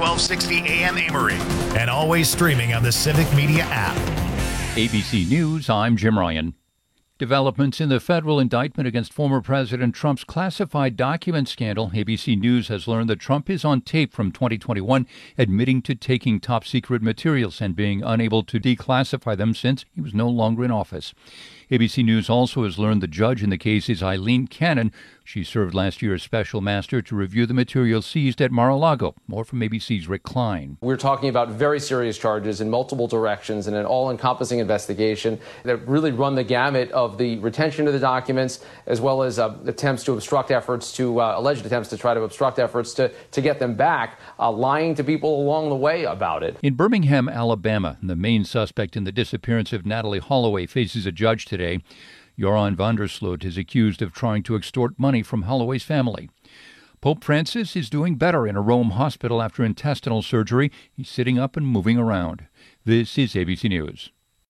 1260 AM Amory, and always streaming on the Civic Media app. ABC News, I'm Jim Ryan. Developments in the federal indictment against former President Trump's classified document scandal. ABC News has learned that Trump is on tape from 2021 admitting to taking top secret materials and being unable to declassify them since he was no longer in office. ABC News also has learned the judge in the case is Eileen Cannon. She served last year as special master to review the material seized at Mar-a-Lago. More from ABC's Rick Klein. We're talking about very serious charges in multiple directions and an all-encompassing investigation that really run the gamut of the retention of the documents as well as attempts to obstruct efforts alleged attempts to try to obstruct efforts to get them back, lying to people along the way about it. In Birmingham, Alabama, the main suspect in the disappearance of Natalie Holloway faces a judge today. Joran van der Sloot is accused of trying to extort money from Holloway's family. Pope Francis is doing better in a Rome hospital after intestinal surgery. He's sitting up and moving around. This is ABC News.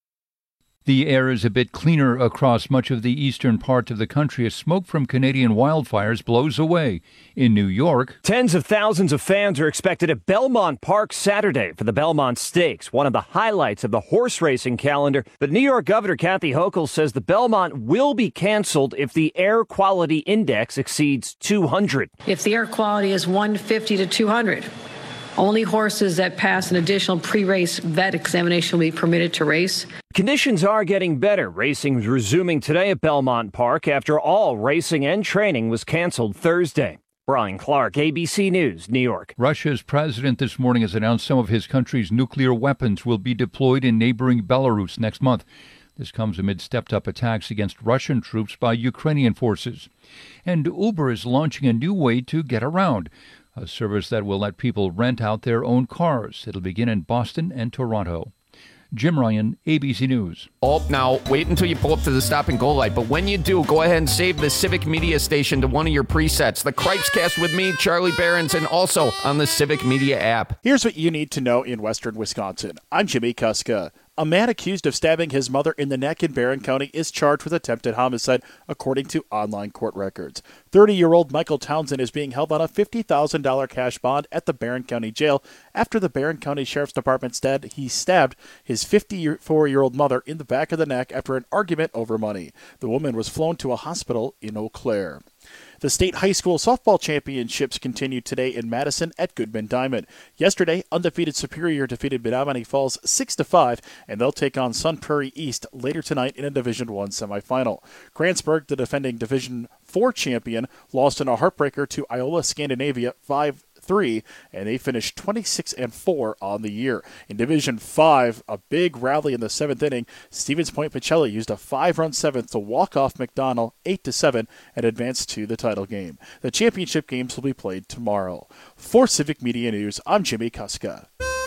The air is a bit cleaner across much of the eastern part of the country as smoke from Canadian wildfires blows away. In New York, tens of thousands of fans are expected at Belmont Park Saturday for the Belmont Stakes, one of the highlights of the horse racing calendar. But New York Governor Kathy Hochul says the Belmont will be canceled if the air quality index exceeds 200. If the air quality is 150 to 200, only horses that pass an additional pre-race vet examination will be permitted to race. Conditions are getting better. Racing is resuming today at Belmont Park after all racing and training was canceled Thursday. Brian Clark, ABC News, New York. Russia's president this morning has announced some of his country's nuclear weapons will be deployed in neighboring Belarus next month. This comes amid stepped-up attacks against Russian troops by Ukrainian forces. And Uber is launching a new way to get around, a service that will let people rent out their own cars. It'll begin in Boston and Toronto. Jim Ryan, ABC News. Oh, now, wait until you pull up to the stop-and-go light. But when you do, go ahead and save the Civic Media station to one of your presets. The Cripescast with me, Charlie Behrens, and also on the Civic Media app. Here's what you need to know in western Wisconsin. I'm Jimmy Kuska. A man accused of stabbing his mother in the neck in Barron County is charged with attempted homicide, according to online court records. 30-year-old Michael Townsend is being held on a $50,000 cash bond at the Barron County Jail after the Barron County Sheriff's Department said he stabbed his 54-year-old mother in the back of the neck after an argument over money. The woman was flown to a hospital in Eau Claire. The state high school softball championships continued today in Madison at Goodman Diamond. Yesterday, undefeated Superior defeated Menominee Falls 6-5, and they'll take on Sun Prairie East later tonight in a Division I semifinal. Kranzberg, the defending Division IV champion, lost in a heartbreaker to Iola Scandinavia 5-3, and they finished 26-4 on the year. In Division 5, a big rally in the seventh inning. Stevens Point Pacelli used a 5-run seventh to walk off McDonald 8-7 and advance to the title game. The championship games will be played tomorrow. For Civic Media News, I'm Jimmy Kuska.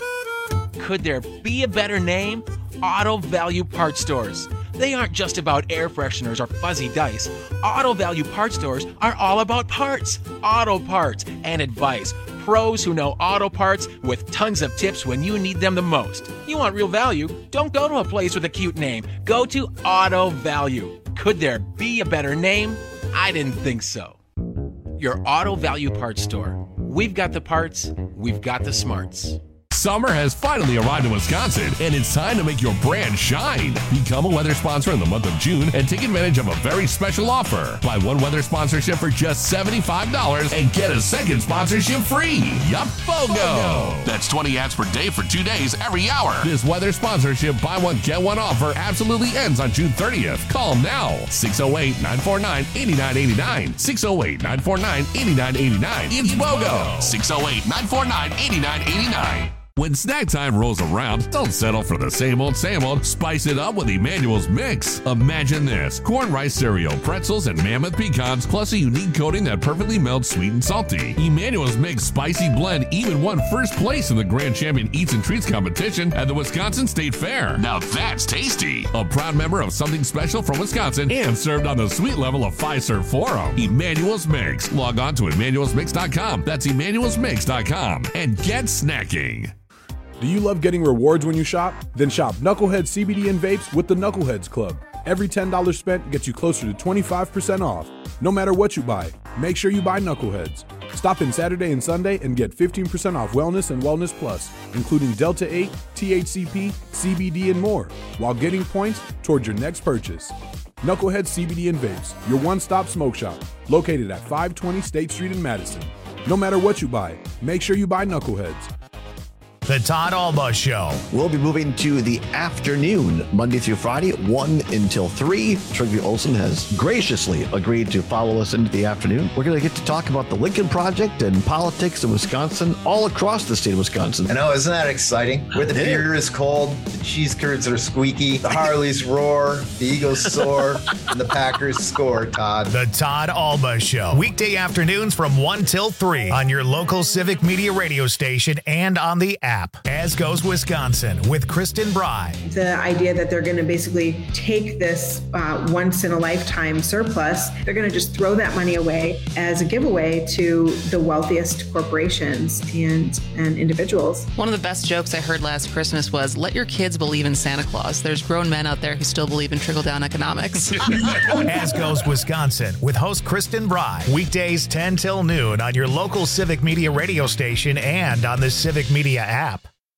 Could there be a better name? Auto Value Parts Stores. They aren't just about air fresheners or fuzzy dice. Auto Value Parts Stores are all about parts, auto parts, and advice. Pros who know auto parts with tons of tips when you need them the most. You want real value? Don't go to a place with a cute name. Go to Auto Value. Could there be a better name? I didn't think so. Your Auto Value Parts Store. We've got the parts, we've got the smarts. Summer has finally arrived in Wisconsin, and it's time to make your brand shine. Become a weather sponsor in the month of June and take advantage of a very special offer. Buy one weather sponsorship for just $75 and get a second sponsorship free. Yup, BOGO! That's 20 ads per day for 2 days every hour. This weather sponsorship buy one, get one offer absolutely ends on June 30th. Call now. 608-949-8989. 608-949-8989. It's BOGO. 608-949-8989. When snack time rolls around, don't settle for the same old, Spice it up with Emmanuel's Mix. Imagine this: corn rice cereal, pretzels, and mammoth pecans, plus a unique coating that perfectly melts sweet and salty. Emmanuel's Mix Spicy Blend even won first place in the Grand Champion Eats and Treats competition at the Wisconsin State Fair. Now that's tasty. A proud member of Something Special from Wisconsin and served on the sweet level of Fiserv Forum. Emmanuel's Mix. Log on to emmanuelsmix.com. That's emmanuelsmix.com. And get snacking. Do you love getting rewards when you shop? Then shop Knucklehead CBD and vapes with the Knuckleheads Club. Every $10 spent gets you closer to 25% off. No matter what you buy, make sure you buy Knuckleheads. Stop in Saturday and Sunday and get 15% off Wellness and Wellness Plus, including Delta 8, THCP, CBD, and more, while getting points towards your next purchase. Knucklehead CBD and Vapes, your one-stop smoke shop, located at 520 State Street in Madison. No matter what you buy, make sure you buy Knuckleheads. The Todd Alba Show. We'll be moving to the afternoon, Monday through Friday, 1 until 3. Trygve Olsen has graciously agreed to follow us into the afternoon. We're going to get to talk about the Lincoln Project and politics in Wisconsin, all across the state of Wisconsin. I know, isn't that exciting? Where the beer is cold, the cheese curds are squeaky, the Harleys roar, the Eagles soar, and the Packers score, Todd. The Todd Alba Show. Weekday afternoons from 1 till 3 on your local Civic Media radio station and on the app. As Goes Wisconsin with Kristen Bry. The idea that they're going to basically take this once-in-a-lifetime surplus, they're going to just throw that money away as a giveaway to the wealthiest corporations and individuals. One of the best jokes I heard last Christmas was, let your kids believe in Santa Claus. There's grown men out there who still believe in trickle-down economics. As Goes Wisconsin with host Kristen Bry. Weekdays 10 till noon on your local Civic Media radio station and on the Civic Media app.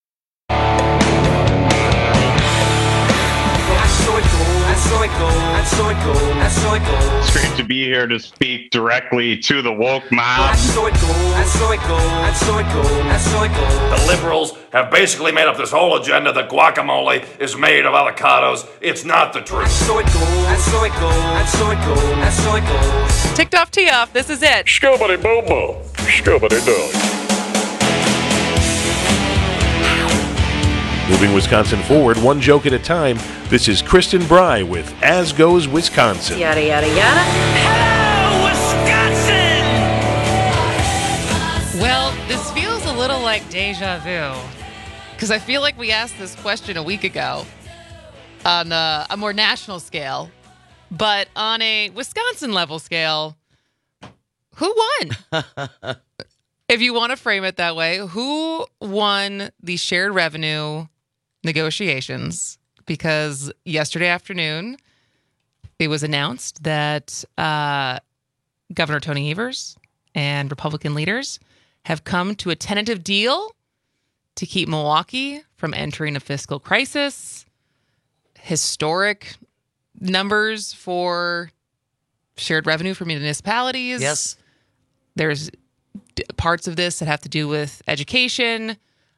It's great to be here to speak directly to the woke mob. The liberals have basically made up this whole agenda that guacamole is made of avocados. It's not the truth. Ticked off, tee off. This is it. Scobity bobo. Scobity dog. Moving Wisconsin forward, one joke at a time, this is Kristen Bry with As Goes Wisconsin. Yada, yada, yada. Hello, Wisconsin! Well, this feels a little like deja vu, because I feel like we asked this question a week ago on a more national scale, but on a Wisconsin level scale, who won? If you want to frame it that way, who won the shared revenue negotiations? Because yesterday afternoon, it was announced that Governor Tony Evers and Republican leaders have come to a tentative deal to keep Milwaukee from entering a fiscal crisis. Historic numbers for shared revenue for municipalities. Yes. There's parts of this that have to do with education,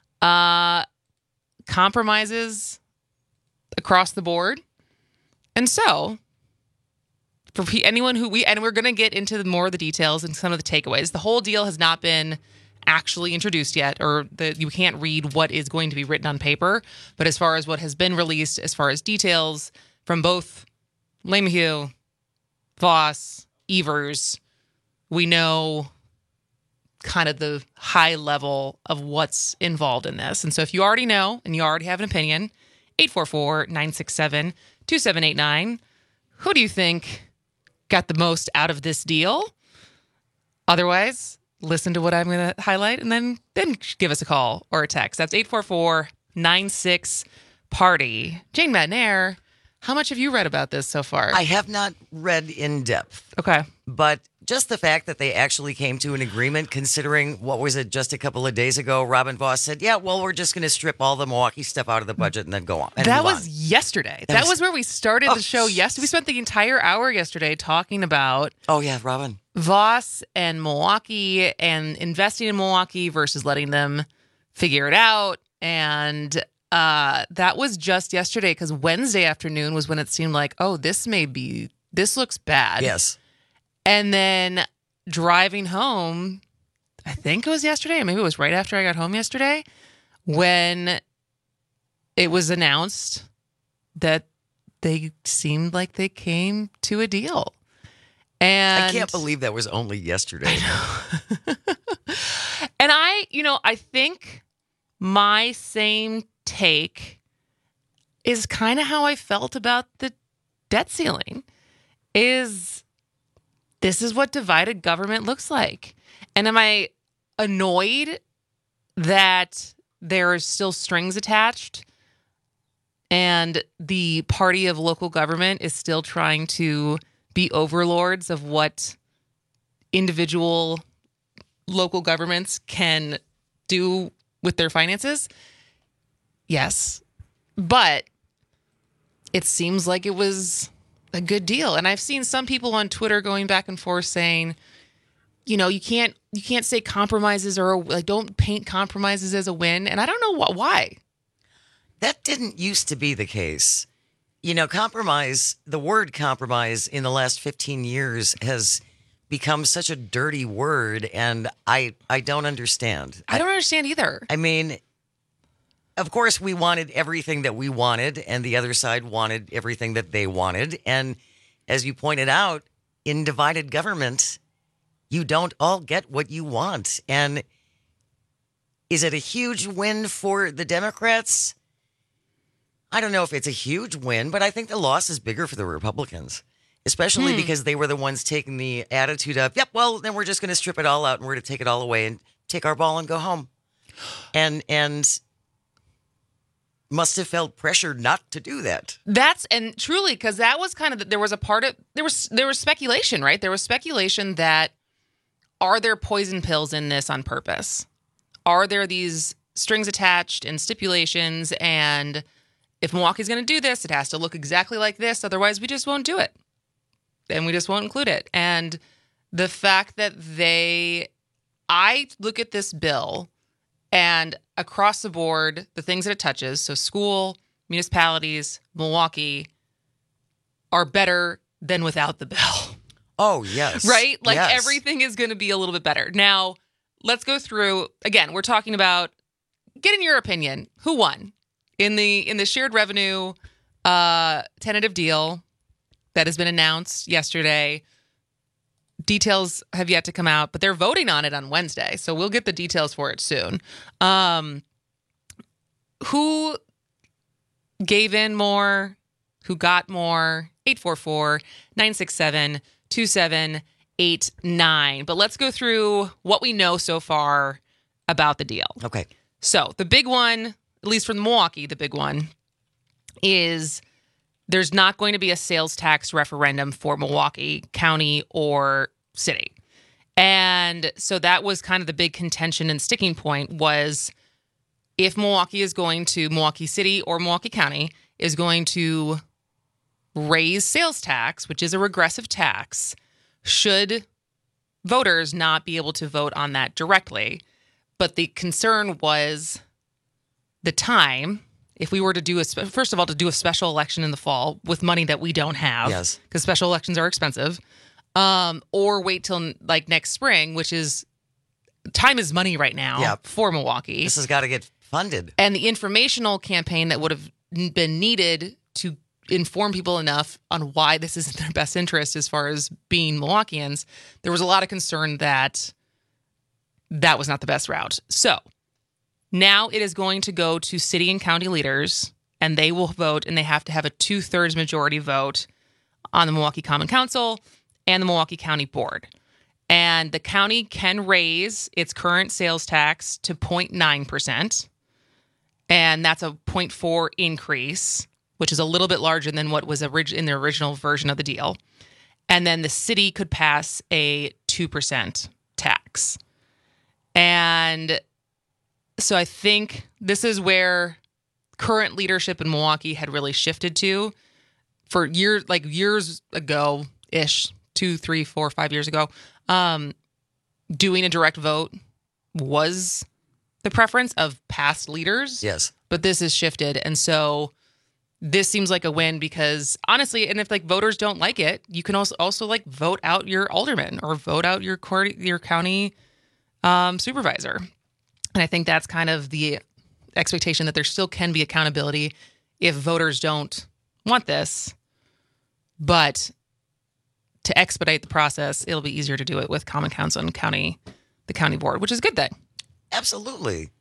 compromises across the board. And so, for anyone who we're going to get into more of the details and some of the takeaways. The whole deal has not been actually introduced yet, or you can't read what is going to be written on paper. But as far as what has been released, as far as details from both LeMahieu, Voss, Evers, we know kind of the high level of what's involved in this. And so if you already know and you already have an opinion, 844-967-2789, who do you think got the most out of this deal? Otherwise, listen to what I'm going to highlight and then give us a call or a text. That's 844-96-PARTY. Jane Madnair, how much have you read about this so far? I have not read in depth. Okay. But just the fact that they actually came to an agreement, considering, what was it, just a couple of days ago, Robin Voss said, yeah, well, we're just going to strip all the Milwaukee stuff out of the budget and then go on. That was yesterday. That was where we started the show yesterday. We spent the entire hour yesterday talking about Robin Voss and Milwaukee and investing in Milwaukee versus letting them figure it out. And that was just yesterday, because Wednesday afternoon was when it seemed like, this looks bad. Yes. And then driving home, I think it was yesterday, or maybe it was right after I got home yesterday, when it was announced that they seemed like they came to a deal. And I can't believe that was only yesterday. And I think my same take is kind of how I felt about the debt ceiling. This is what divided government looks like. And am I annoyed that there are still strings attached and the party of local government is still trying to be overlords of what individual local governments can do with their finances? Yes. But it seems like it was a good deal. And I've seen some people on Twitter going back and forth saying, you know, you can't say compromises or like don't paint compromises as a win. And I don't know why. That didn't used to be the case. You know, compromise, the word compromise in the last 15 years has become such a dirty word, and I don't understand. I don't understand either. I mean, of course, we wanted everything that we wanted, and the other side wanted everything that they wanted. And as you pointed out, in divided government, you don't all get what you want. And is it a huge win for the Democrats? I don't know if it's a huge win, but I think the loss is bigger for the Republicans, especially because they were the ones taking the attitude of, yep, well, then we're just going to strip it all out and we're going to take it all away and take our ball and go home. And must have felt pressured not to do that. And truly, because that was kind of, there was speculation, right? There was speculation that, are there poison pills in this on purpose? Are there these strings attached and stipulations, and if Milwaukee's going to do this, it has to look exactly like this. Otherwise, we just won't do it. And we just won't include it. And the fact that I look at this bill and across the board, the things that it touches, so school, municipalities, Milwaukee, are better than without the bill. Oh, yes. Right? Like yes. Everything is going to be a little bit better. Now, let's go through, again, we're talking about, get in your opinion, who won? In the shared revenue tentative deal that has been announced yesterday, details have yet to come out, but they're voting on it on Wednesday, so we'll get the details for it soon. Who gave in more? Who got more? 844-967-2789. But let's go through what we know so far about the deal. Okay. So the big one, at least from Milwaukee, the big one is there's not going to be a sales tax referendum for Milwaukee County or city. And so that was kind of the big contention and sticking point was if Milwaukee City or Milwaukee County is going to raise sales tax, which is a regressive tax, should voters not be able to vote on that directly? But the concern was the time, if we were to do first of all, to do a special election in the fall with money that we don't have, yes, because special elections are expensive, or wait till like next spring, which is time is money right now for Milwaukee. This has got to get funded. And the informational campaign that would have been needed to inform people enough on why this is in their best interest as far as being Milwaukeeans, there was a lot of concern that that was not the best route. So now it is going to go to city and county leaders, and they will vote, and they have to have a 2/3 majority vote on the Milwaukee Common Council and the Milwaukee County Board. And the county can raise its current sales tax to 0.9%, and that's a 0.4 increase, which is a little bit larger than what was in the original version of the deal. And then the city could pass a 2% tax. And so I think this is where current leadership in Milwaukee had really shifted to for years ago-ish, 2, 3, 4, 5 years ago. Doing a direct vote was the preference of past leaders. Yes. But this has shifted. And so this seems like a win because honestly, and if like voters don't like it, you can also like vote out your alderman or vote out your county supervisor. And I think that's kind of the expectation that there still can be accountability if voters don't want this. But to expedite the process, it'll be easier to do it with Common Council and the county board, which is a good thing. Absolutely.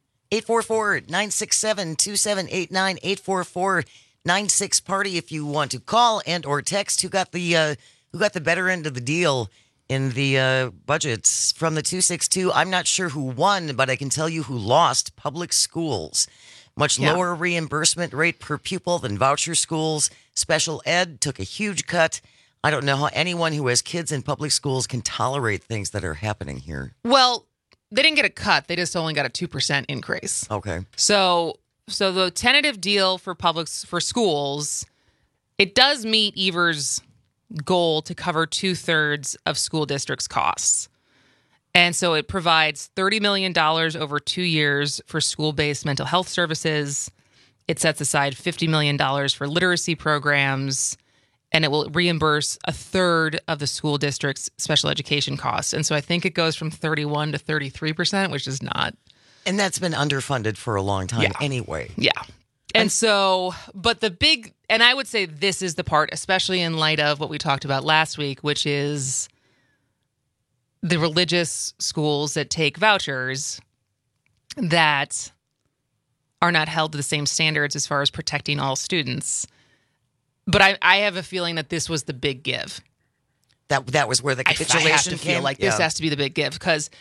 844-967-2789, 844-96-PARTY if you want to call and or text. Who got the better end of the deal in the budgets from the 262? I'm not sure who won, but I can tell you who lost. Public schools. Much lower reimbursement rate per pupil than voucher schools. Special ed took a huge cut. I don't know how anyone who has kids in public schools can tolerate things that are happening here. Well, they didn't get a cut. They just only got a 2% increase. Okay. So the tentative deal for schools, it does meet Evers' goal to cover 2/3 of school districts' costs. And so it provides $30 million over 2 years for school-based mental health services. It sets aside $50 million for literacy programs, and it will reimburse 1/3 of the school district's special education costs. And so I think it goes from 31% to 33%, which is not. And that's been underfunded for a long time anyway. Yeah. And so, but and I would say this is the part, especially in light of what we talked about last week, which is the religious schools that take vouchers that are not held to the same standards as far as protecting all students. But I have a feeling that this was the big give. That was where the capitulation I have to feel like this has to be the big give, because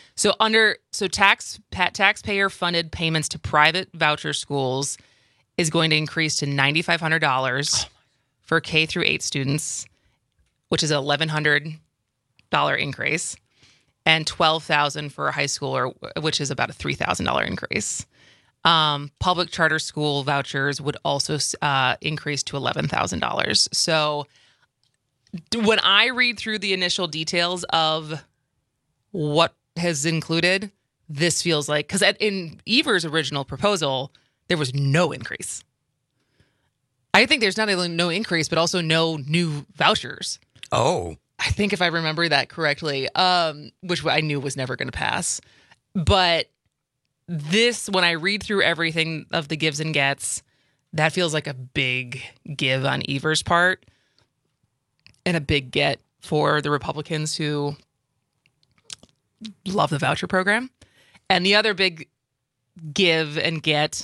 taxpayer funded payments to private voucher schools is going to increase to $9,500 for K through 8 students, which is a $1,100 increase, and $12,000 for a high schooler, which is about a $3,000 increase. Public charter school vouchers would also increase to $11,000. So when I read through the initial details of what has included, this feels like, because in Evers' original proposal, there was no increase. I think there's not only no increase, but also no new vouchers. Oh. I think if I remember that correctly, which I knew was never going to pass. But this, when I read through everything of the gives and gets, that feels like a big give on Evers' part and a big get for the Republicans who love the voucher program. And the other big give and get,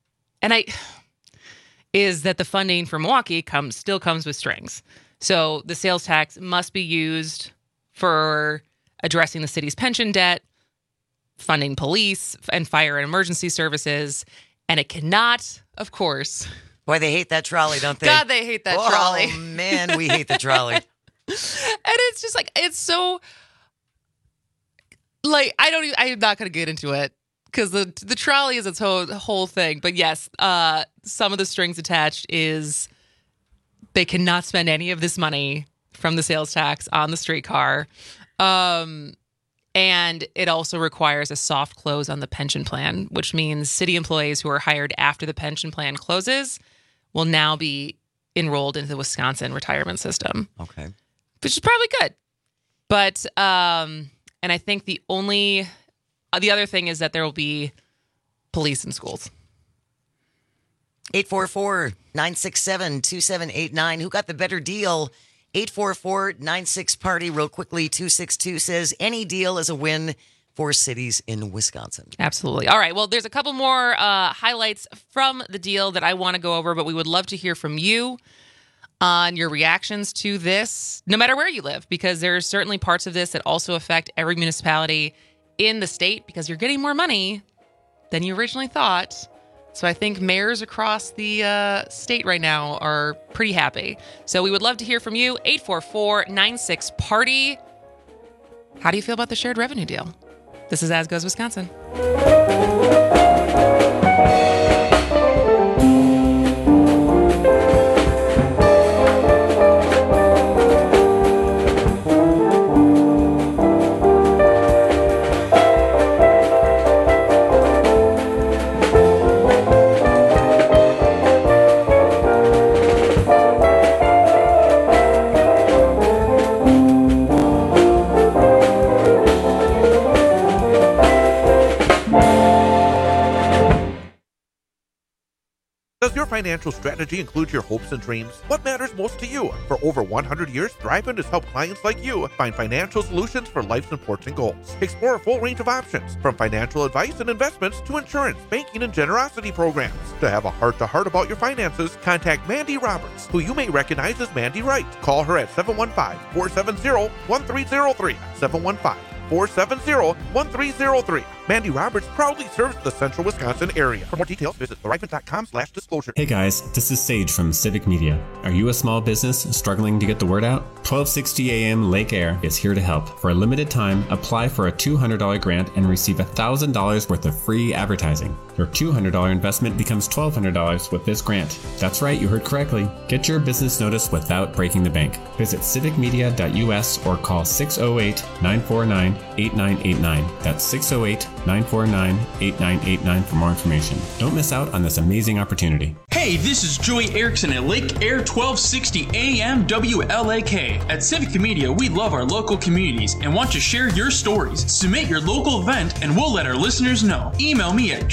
is that the funding for Milwaukee still comes with strings. So the sales tax must be used for addressing the city's pension debt, funding police and fire and emergency services, and it cannot, of course. Boy, they hate that trolley, don't they? God, they hate that trolley. Oh, man, we hate the trolley. And it's just like, it's so, like, I'm not going to get into it because the trolley is its whole thing. But yes, some of the strings attached is they cannot spend any of this money from the sales tax on the streetcar. And it also requires a soft close on the pension plan, which means city employees who are hired after the pension plan closes will now be enrolled into the Wisconsin retirement system. Okay. Which is probably good. But, and I think the other thing is that there will be police in schools. 844-967-2789. Who got the better deal? 844-96-PARTY. Real quickly, 262 says any deal is a win for cities in Wisconsin. Absolutely. All right. Well, there's a couple more highlights from the deal that I want to go over, but we would love to hear from you on your reactions to this, no matter where you live, because there's certainly parts of this that also affect every municipality in the state because you're getting more money than you originally thought. So I think mayors across the state right now are pretty happy. So we would love to hear from you. 844-96-PARTY. How do you feel about the shared revenue deal? This is As Goes Wisconsin. Does your financial strategy include your hopes and dreams? What matters most to you? For over 100 years, Thrivent has helped clients like you find financial solutions for life's important goals. Explore a full range of options, from financial advice and investments to insurance, banking, and generosity programs. To have a heart-to-heart about your finances, contact Mandy Roberts, who you may recognize as Mandy Wright. Call her at 715-470-1303. 715-470-1303. Mandy Roberts proudly serves the central Wisconsin area. For more details, visit thriveant.com/disclosure. Hey guys, this is Sage from Civic Media. Are you a small business struggling to get the word out? 1260 AM Lake Air is here to help. For a limited time, apply for a $200 grant and receive $1,000 worth of free advertising. Your $200 investment becomes $1,200 with this grant. That's right, you heard correctly. Get your business notice without breaking the bank. Visit civicmedia.us or call 608-949-8989. That's 608-949-8989 for more information. Don't miss out on this amazing opportunity. Hey, this is Joey Erickson at Lake Air 1260 AM WLAK. At Civic Media, we love our local communities and want to share your stories. Submit your local event and we'll let our listeners know. Email me at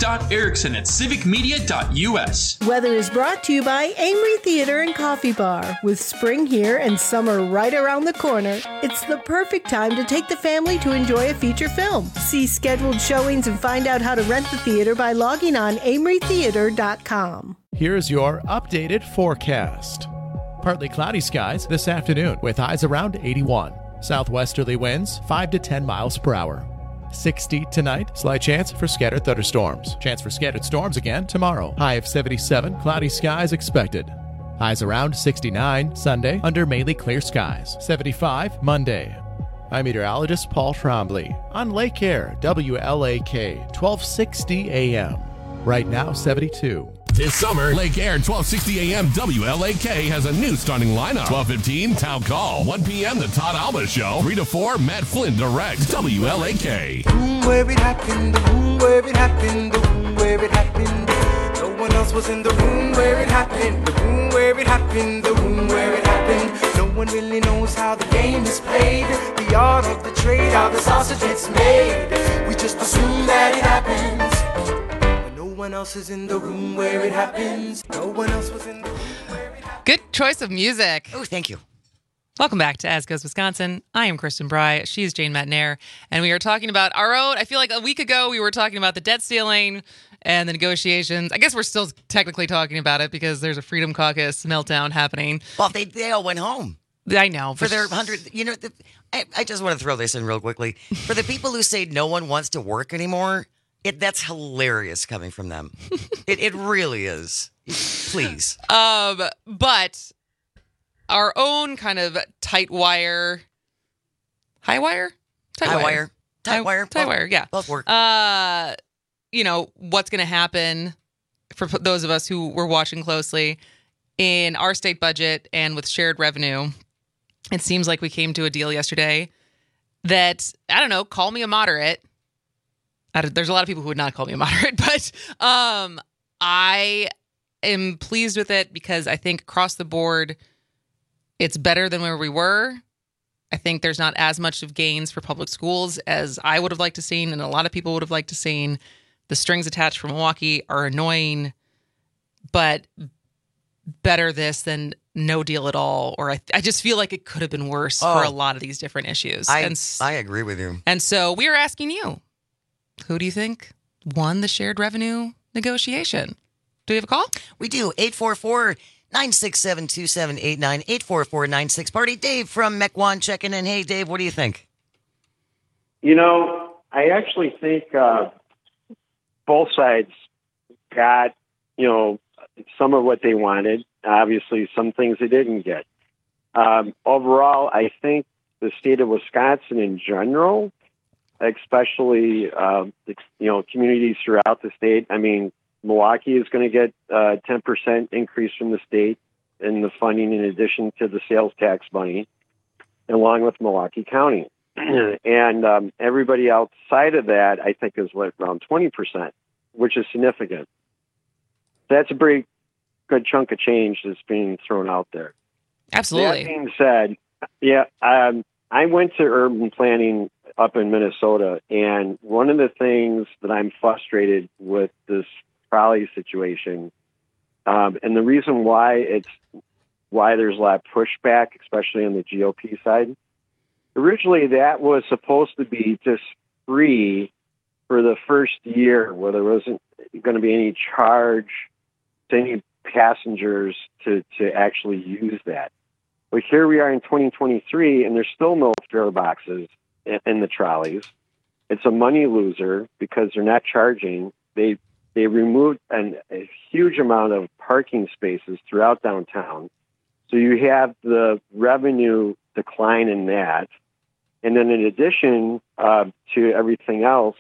joey.erickson@civicmedia.us. Weather is brought to you by Amory Theater and Coffee Bar. With spring here and summer right around the corner, it's the perfect time to take the family to enjoy a feature film. See scheduled showings and find out how to rent the theater by logging on amorytheater.com. Here's your updated forecast. Partly cloudy skies this afternoon with highs around 81. Southwesterly winds 5 to 10 miles per hour. 60 tonight. Slight chance for scattered thunderstorms. Chance for scattered storms again tomorrow. High of 77. Cloudy skies expected. Highs around 69 Sunday under mainly clear skies. 75 Monday. I'm meteorologist Paul Trombley on Lake Air WLAK 1260 AM. Right now 72. This summer, Lake Air 1260 AM WLAK has a new starting lineup. 12:15 Town Call. 1 p.m. The Todd Alba Show. 3 to 4 Matt Flynn directs WLAK. The room where it happened, the room where it happened, the room where it happened. No one else was in the room where it happened, the room where it happened, the room where it happened. No one really knows how the game is played, the art of the trade, how the sausage gets made. We just assume that it happens. No one else is in the room where it happens. No one else was in the room where it happens. Good choice of music. Oh, thank you. Welcome back to As Goes Wisconsin. I am Kristen Bry. She's Jane Matnair. And we are talking about our own, I feel like a week ago we were talking about the debt ceiling and the negotiations. I guess we're still technically talking about it because there's a Freedom Caucus meltdown happening. Well, they all went home. I know. For their 100, I just want to throw this in real quickly. For the people who say no one wants to work anymore, that's hilarious coming from them. It really is. Please. But our own kind of tight wire, high wire? Tight wire, yeah. Both work. What's going to happen for those of us who were watching closely in our state budget and with shared revenue. It seems like we came to a deal yesterday that, I don't know, call me a moderate. There's a lot of people who would not call me a moderate, but I am pleased with it because I think across the board, it's better than where we were. I think there's not as much of gains for public schools as I would have liked to seen, and a lot of people would have liked to seen. The strings attached for Milwaukee are annoying, but better this than no deal at all. Or I just feel like it could have been worse for a lot of these different issues. I agree with you. And so we are asking you, who do you think won the shared revenue negotiation? Do we have a call? We do. 844-967-2789. 844-96-PARTY. Dave from Mequon checking in. Hey, Dave, what do you think? I actually think both sides got, some of what they wanted. Obviously, some things they didn't get. Overall, I think the state of Wisconsin in general, especially, communities throughout the state. I mean, Milwaukee is going to get a 10% increase from the state in the funding in addition to the sales tax money, along with Milwaukee County. And everybody outside of that, I think, is around 20%, which is significant. That's a pretty good chunk of change that's being thrown out there. Absolutely. That being said, I went to urban planning up in Minnesota, and one of the things that I'm frustrated with this trolley situation, and the reason why there's a lot of pushback, especially on the GOP side. Originally, that was supposed to be just free for the first year, where there wasn't going to be any charge to any passengers to actually use that. But here we are in 2023, and there's still no fare boxes in the trolleys. it's a money loser because they're not charging. They removed a huge amount of parking spaces throughout downtown. So you have the revenue decline in that. And then in addition to everything else,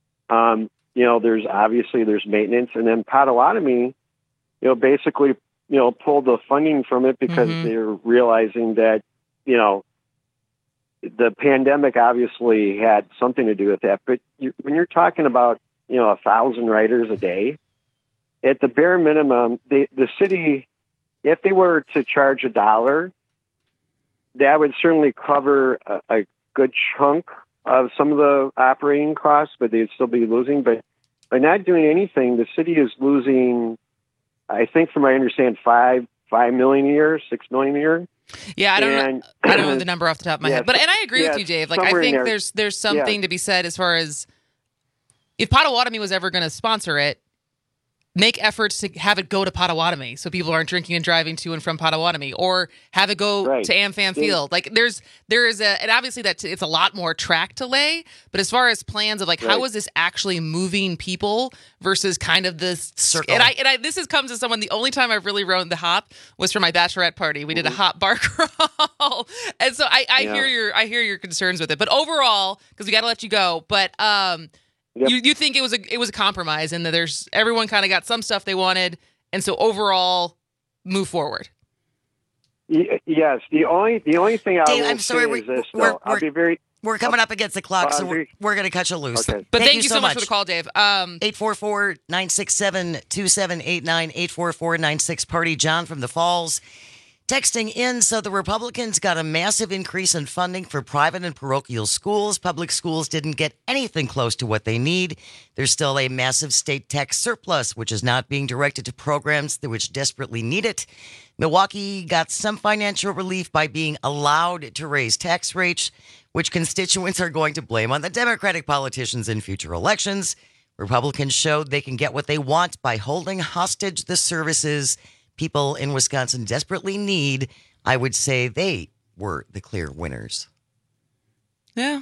there's maintenance. And then Potawatomi, basically, pulled the funding from it because they're realizing that, the pandemic obviously had something to do with that. But when you're talking about, 1,000 riders a day, at the bare minimum, the city, if they were to charge $1, that would certainly cover a good chunk of some of the operating costs, but they'd still be losing. But by not doing anything, the city is losing, I think from my understanding, $5 million a year, $6 million a year. Yeah, I don't know the number off the top of my head, and I agree with you, Dave. Like, I think there's something to be said as far as if Potawatomi was ever going to sponsor it, make efforts to have it go to Potawatomi so people aren't drinking and driving to and from Potawatomi, or have it go to AmFam Field. Like there is and obviously it's a lot more track to lay, but as far as plans of like how is this actually moving people versus kind of this circle. And I this comes as someone, the only time I've really rode the hop was for my bachelorette party. We did a hop bar crawl. And so I hear your concerns with it. But overall, because we got to let you go, but you think it was a compromise, and that everyone kind of got some stuff they wanted, and so overall, move forward. Yes, the only thing I will say is this. I'll be very. We're coming up against the clock, so we're going to cut you loose. Okay. But thank you so much for the call, Dave. 844-967-2789, 844-96-PARTY. John from the Falls texting in. So the Republicans got a massive increase in funding for private and parochial schools. Public schools didn't get anything close to what they need. There's still a massive state tax surplus, which is not being directed to programs which desperately need it. Milwaukee got some financial relief by being allowed to raise tax rates, which constituents are going to blame on the Democratic politicians in future elections. Republicans showed they can get what they want by holding hostage the services people in Wisconsin desperately need. I would say they were the clear winners. Yeah.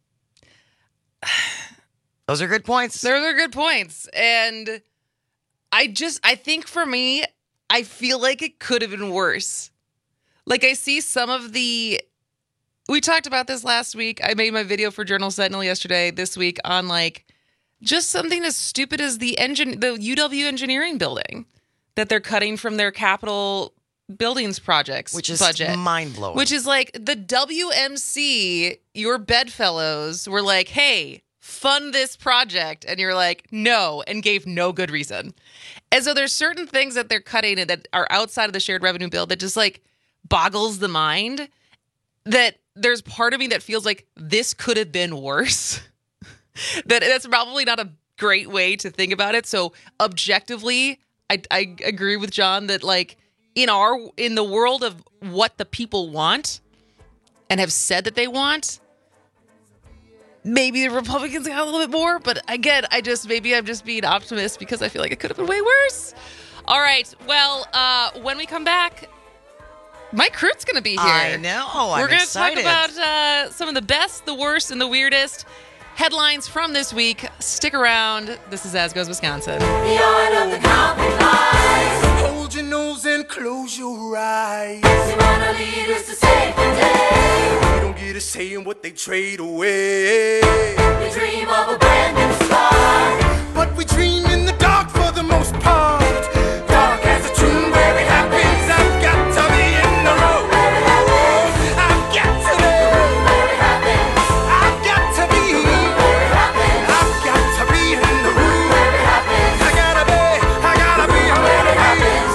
Those are good points. Those are good points. And I think for me, I feel like it could have been worse. Like I see some of we talked about this last week. I made my video for Journal Sentinel yesterday, this week, on like just something as stupid as the UW engineering building that they're cutting from their capital buildings projects, which is budget. Mind-blowing. Which is like the WMC, your bedfellows were like, hey, fund this project. And you're like, no, and gave no good reason. And so there's certain things that they're cutting that are outside of the shared revenue bill that just like boggles the mind, that there's part of me that feels like this could have been worse. That's probably not a great way to think about it. So objectively, I agree with John that like in the world of what the people want and have said that they want, maybe the Republicans got a little bit more. But again, I'm just being optimist because I feel like it could have been way worse. All right. Well, when we come back, Mike Crut's going to be here. I know. We're going to talk excited. about some of the best, the worst, and the weirdest headlines from this week. Stick around. This is As Goes Wisconsin. Beyond the compromise. Hold your nose and close your eyes. They wanna lead us to save the day. We don't get a say in what they trade away. We dream of a brand new start, but we dream in the dark for the most part. Dark as a tune where it happens. I've got to be in the road. I've got to be where it happens. I've got to be where it happens. I've got to be in the room where it happens. I gotta be where it happens.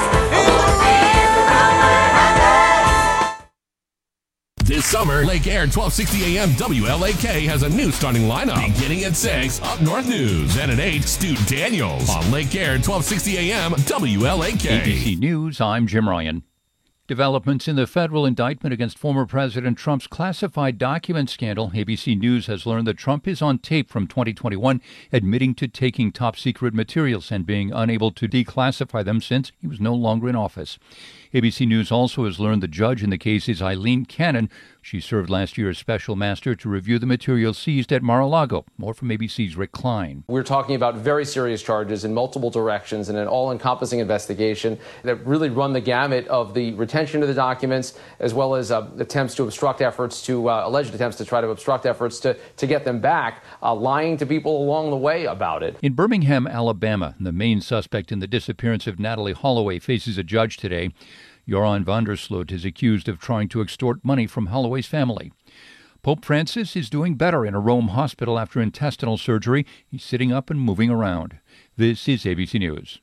This summer, Lake Air 1260 AM WLAK has a new starting lineup. Beginning at 6, Up North News. And at 8, Stu Daniels on Lake Air 1260 AM WLAK. ABC News, I'm Jim Ryan. Developments in the federal indictment against former President Trump's classified document scandal. ABC News has learned that Trump is on tape from 2021 admitting to taking top-secret materials and being unable to declassify them since he was no longer in office. ABC News also has learned the judge in the case is Eileen Cannon. She served last year as special master to review the materials seized at Mar-a-Lago. More from ABC's Rick Klein. We're talking about very serious charges in multiple directions and an all-encompassing investigation that really run the gamut of the retention of the documents as well as attempts to obstruct efforts to, alleged attempts to try to obstruct efforts to get them back, lying to people along the way about it. In Birmingham, Alabama, the main suspect in the disappearance of Natalie Holloway faces a judge today. Joran van der Sloot is accused of trying to extort money from Holloway's family. Pope Francis is doing better in a Rome hospital after intestinal surgery. He's sitting up and moving around. This is ABC News.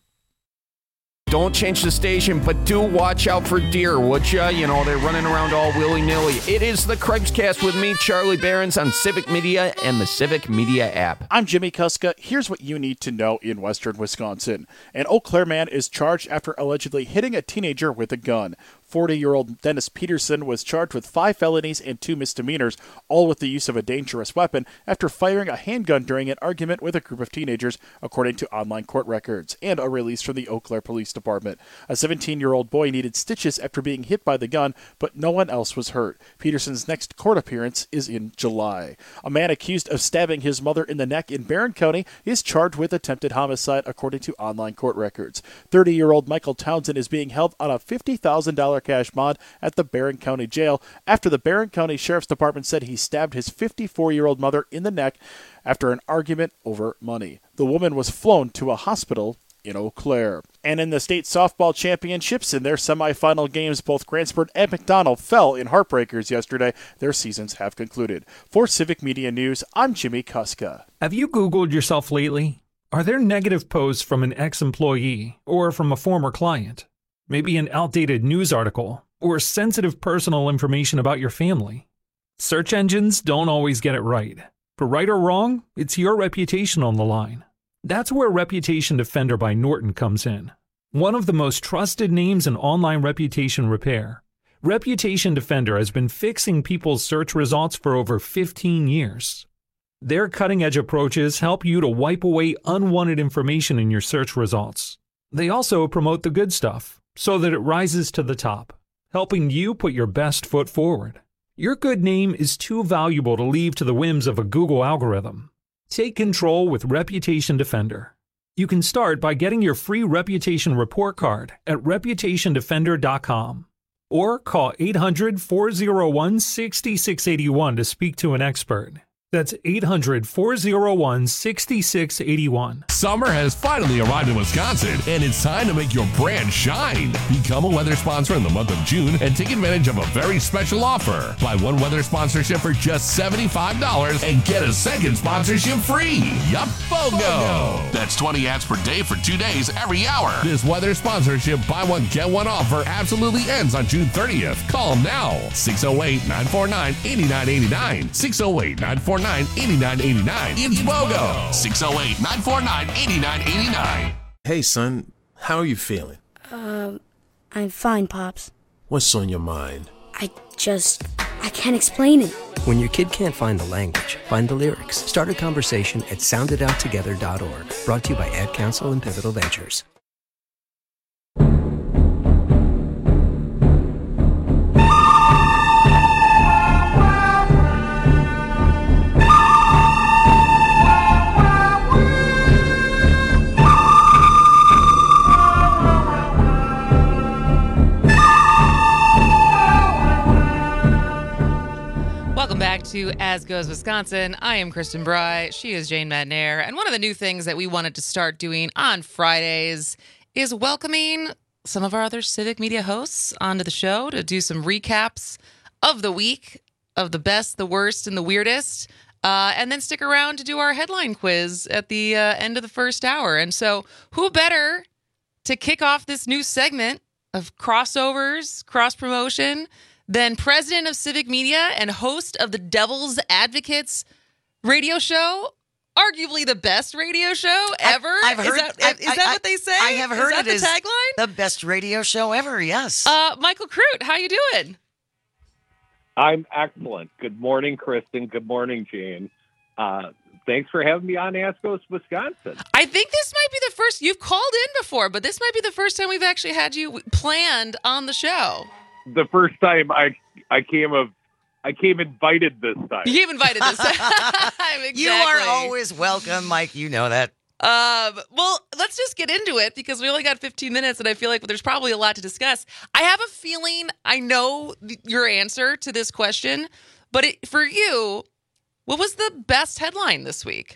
Don't change the station, but do watch out for deer, would ya? You know, they're running around all willy-nilly. It is the Craig's Cast with me, Charlie Behrens, on Civic Media and the Civic Media app. I'm Jimmy Kuska. Here's what you need to know in western Wisconsin. An Eau Claire man is charged after allegedly hitting a teenager with a gun. 40-year-old Dennis Peterson was charged with 5 felonies and 2 misdemeanors, all with the use of a dangerous weapon, after firing a handgun during an argument with a group of teenagers, according to online court records, and a release from the Eau Claire Police Department. A 17-year-old boy needed stitches after being hit by the gun, but no one else was hurt. Peterson's next court appearance is in July. A man accused of stabbing his mother in the neck in Barron County is charged with attempted homicide, according to online court records. 30-year-old Michael Townsend is being held on a $50,000 cash bond at the Barron County Jail after the Barron County Sheriff's Department said he stabbed his 54-year-old mother in the neck after an argument over money. The woman was flown to a hospital in Eau Claire. And in the state softball championships, in their semifinal games, both Grantsburg and McDonald fell in heartbreakers yesterday. Their seasons have concluded. For Civic Media News, I'm Jimmy Kuska. Have you Googled yourself lately? Are there negative posts from an ex-employee or from a former client? Maybe an outdated news article or sensitive personal information about your family? Search engines don't always get it right. For right or wrong, it's your reputation on the line. That's where Reputation Defender by Norton comes in. One of the most trusted names in online reputation repair, Reputation Defender has been fixing people's search results for over 15 years. Their cutting-edge approaches help you to wipe away unwanted information in your search results. They also promote the good stuff, so that it rises to the top, helping you put your best foot forward. Your good name is too valuable to leave to the whims of a Google algorithm. Take control with Reputation Defender. You can start by getting your free reputation report card at reputationdefender.com or call 800-401-6681 to speak to an expert. That's 800-401-6681. Summer has finally arrived in Wisconsin, and it's time to make your brand shine. Become a weather sponsor in the month of June and take advantage of a very special offer. Buy one weather sponsorship for just $75 and get a second sponsorship free. Yup, BOGO! That's 20 ads per day for 2 days every hour. This weather sponsorship buy one, get one offer absolutely ends on June 30th. Call now. 608-949-8989. 608-949-8989. It's BOGO. 608-949-8989. Hey, son, how are you feeling? I'm fine, Pops. What's on your mind? I can't explain it. When your kid can't find the language, find the lyrics. Start a conversation at sounditouttogether.org. Brought to you by Ad Council and Pivotal Ventures. Welcome back to As Goes Wisconsin. I am Kristen Bry. She is Jane Madnair. And one of the new things that we wanted to start doing on Fridays is welcoming some of our other Civic Media hosts onto the show to do some recaps of the week, of the best, the worst, and the weirdest. And then stick around to do our headline quiz at the end of the first hour. And so who better to kick off this new segment of crossovers, cross-promotion, than president of Civic Media and host of the Devil's Advocates radio show, arguably the best radio show ever. I've heard. Is that what they say? I have heard it is the tagline. The best radio show ever. Yes. Michael Crute, how you doing? I'm excellent. Good morning, Kristen. Good morning, Jane. Thanks for having me on Ask Goes Wisconsin. I think this might be the first, you've called in before, but this might be the first time we've actually had you planned on the show. The first time I came invited this time. You came invited this time. Exactly. You are always welcome, Mike. You know that. Well, let's just get into it because we only got 15 minutes and I feel like there's probably a lot to discuss. I have a feeling I know your answer to this question, but for you, what was the best headline this week?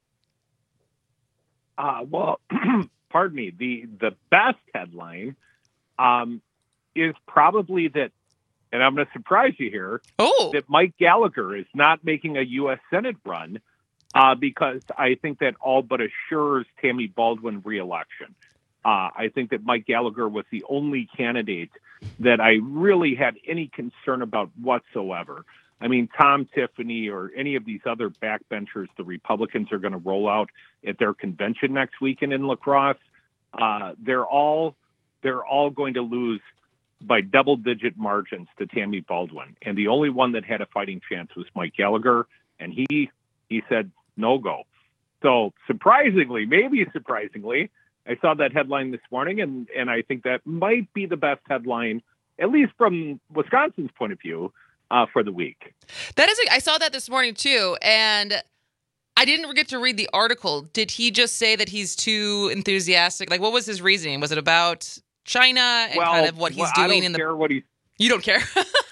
Well, pardon me. The best headline is probably that, and I'm going to surprise you here, that Mike Gallagher is not making a U.S. Senate run because I think that all but assures Tammy Baldwin re-election. I think that Mike Gallagher was the only candidate that I really had any concern about whatsoever. I mean, Tom Tiffany or any of these other backbenchers the Republicans are going to roll out at their convention next weekend in La Crosse, they're all going to lose by double-digit margins to Tammy Baldwin. And the only one that had a fighting chance was Mike Gallagher, and he said no go. So maybe surprisingly, I saw that headline this morning, and I think that might be the best headline, at least from Wisconsin's point of view, for the week. I saw that this morning too, and I didn't get to read the article. Did he just say that he's too enthusiastic? Like, what was his reasoning? Was it about China and kind of what he's doing? You don't care.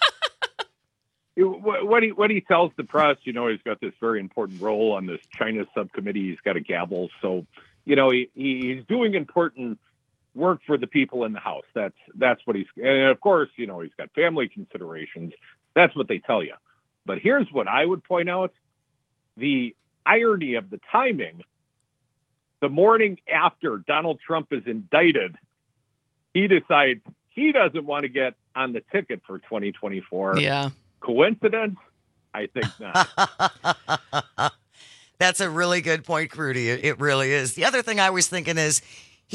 When he tells the press, he's got this very important role on this China subcommittee. He's got a gavel, so he's doing important work for the people in the House. That's what he's. And of course, he's got family considerations. That's what they tell you. But here's what I would point out: the irony of the timing. The morning after Donald Trump is indicted, he decides he doesn't want to get on the ticket for 2024. Yeah. Coincidence? I think not. That's a really good point, Crudy. It really is. The other thing I was thinking is he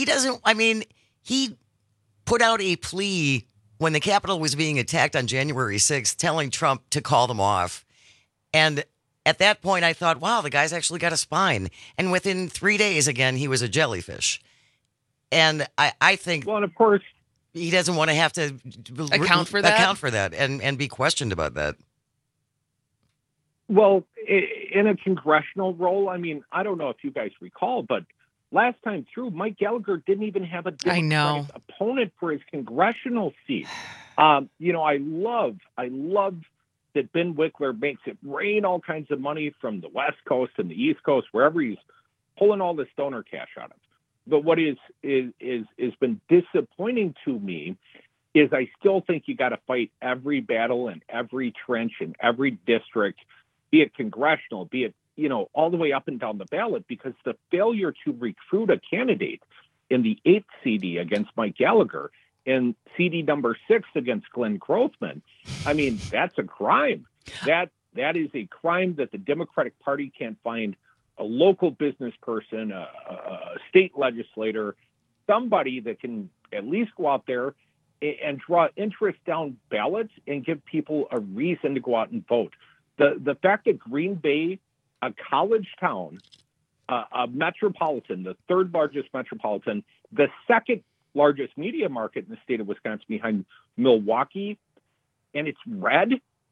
put out a plea when the Capitol was being attacked on January 6th, telling Trump to call them off. And at that point, I thought, wow, the guy's actually got a spine. And within 3 days, again, he was a jellyfish. And I think, well, and of course, he doesn't want to have to account for that and be questioned about that. Well, in a congressional role, I mean, I don't know if you guys recall, but last time through, Mike Gallagher didn't even have a Democratic opponent for his congressional seat. I love that Ben Wickler makes it rain all kinds of money from the West Coast and the East Coast, wherever he's pulling all this donor cash out of. But what is been disappointing to me is I still think you got to fight every battle in every trench in every district, be it congressional, be it all the way up and down the ballot, because the failure to recruit a candidate in the 8th CD against Mike Gallagher and CD number 6 against Glenn Grothman, I mean, that's a crime. That is a crime that the Democratic Party can't find a local business person, a state legislator, somebody that can at least go out there and draw interest down ballots and give people a reason to go out and vote. The fact that Green Bay, a college town, a metropolitan, the 3rd largest metropolitan, the 2nd largest media market in the state of Wisconsin behind Milwaukee, and it's red.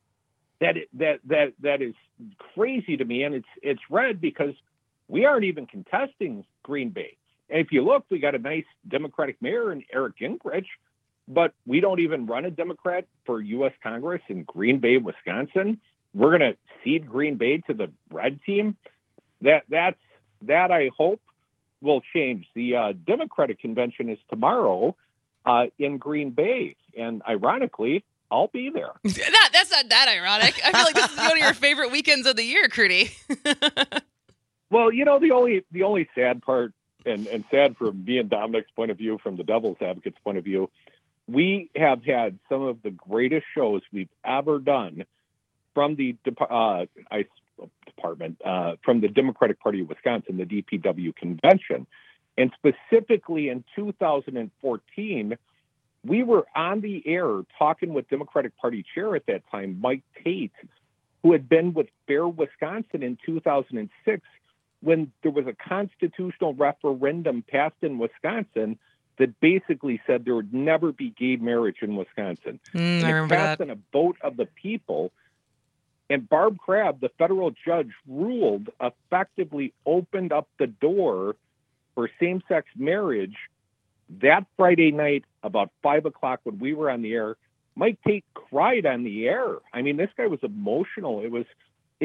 That is crazy to me, and it's red because we aren't even contesting Green Bay. And if you look, we got a nice Democratic mayor in Eric Gingrich, but we don't even run a Democrat for U.S. Congress in Green Bay, Wisconsin. We're going to cede Green Bay to the red team. That I hope will change. The Democratic convention is tomorrow in Green Bay, and ironically, I'll be there. That's not that ironic. I feel like this is one of your favorite weekends of the year, Crudy. Well, the only sad part, and sad from me and Dominic's point of view, from the Devil's Advocate's point of view, we have had some of the greatest shows we've ever done from the department from the Democratic Party of Wisconsin, the DPW convention. And specifically in 2014, we were on the air talking with Democratic Party chair at that time, Mike Tate, who had been with Fair Wisconsin in 2006 when there was a constitutional referendum passed in Wisconsin that basically said there would never be gay marriage in Wisconsin. And I remember it passed that. on a vote of the people. And Barb Crabb, the federal judge, ruled, effectively opened up the door for same-sex marriage. That Friday night, about 5 o'clock when we were on the air, Mike Tate cried on the air. I mean, this guy was emotional. It was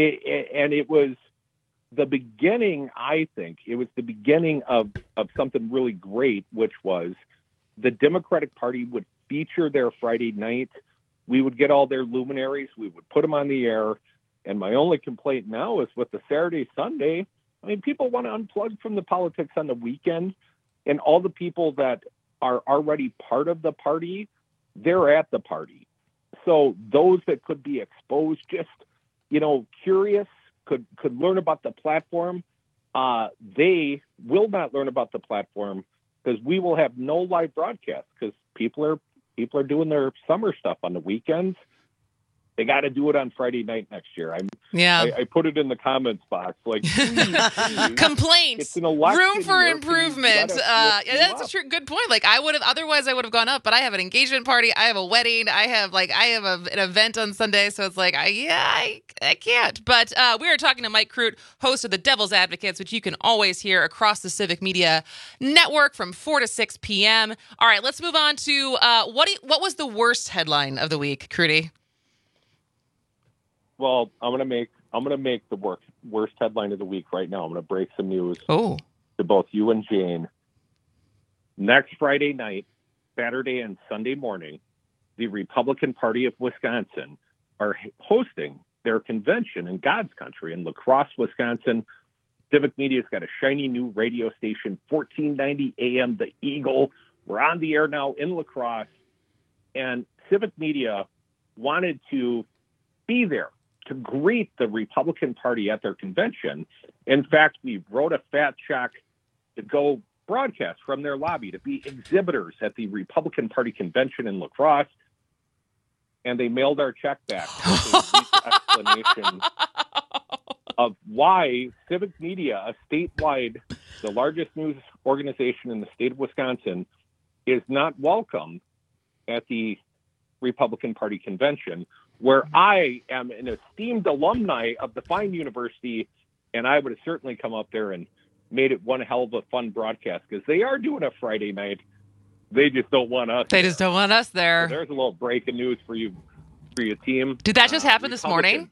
the beginning, I think, it was the beginning of something really great, which was the Democratic Party would feature their Friday night. We would get all their luminaries. We would put them on the air. And my only complaint now is with the Saturday, Sunday. I mean, people want to unplug from the politics on the weekend. And all the people that are already part of the party, they're at the party. So those that could be exposed, just, curious, could learn about the platform. They will not learn about the platform because we will have no live broadcast because people are doing their summer stuff on the weekends. They got to do it on Friday night next year. I put it in the comments box. Like, please, complaints, room for improvement. That's a good point. Like, I would have gone up, but I have an engagement party. I have a wedding. I have an event on Sunday. So it's like, I can't. But we are talking to Mike Crute, host of the Devil's Advocates, which you can always hear across the Civic Media Network from 4 to 6 p.m. All right, let's move on to what was the worst headline of the week, Crute? Well, I'm gonna make the worst headline of the week right now. I'm gonna break some news to both you and Jane. Next Friday night, Saturday and Sunday morning, the Republican Party of Wisconsin are hosting their convention in God's country in La Crosse, Wisconsin. Civic Media's got a shiny new radio station, 1490 AM, The Eagle. We're on the air now in La Crosse, and Civic Media wanted to be there to greet the Republican Party at their convention. In fact, we wrote a fat check to go broadcast from their lobby to be exhibitors at the Republican Party convention in La Crosse. And they mailed our check back with a brief explanation of why Civic Media, a statewide, the largest news organization in the state of Wisconsin, is not welcome at the Republican Party convention, where I am an esteemed alumni of the fine university, and I would have certainly come up there and made it one hell of a fun broadcast because they are doing a Friday night. They just don't want us. They just don't want us there. So there's a little breaking news for you, for your team. Did that just happen this morning?